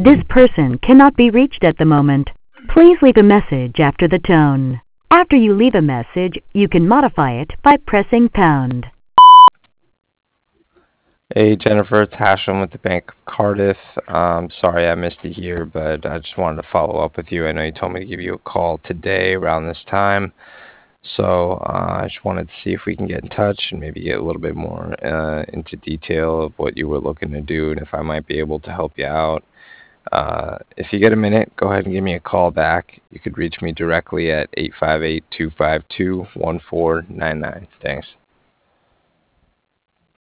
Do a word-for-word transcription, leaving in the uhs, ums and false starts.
This person cannot be reached at the moment. Please leave a message after the tone. After you leave a message, you can modify it by pressing pound. Hey Jennifer, it's Hashem with the Bank of Cardiff. Um, sorry I missed it here, but I just wanted to follow up with you. I know you told me to give you a call today around this time, so uh, I just wanted to see if we can get in touch and maybe get a little bit more uh, into detail of what you were looking to do and if I might be able to help you out. Uh, if you get a minute, go ahead and give me a call back. You could reach me directly at eight five eight, two five two, one four nine nine. Thanks.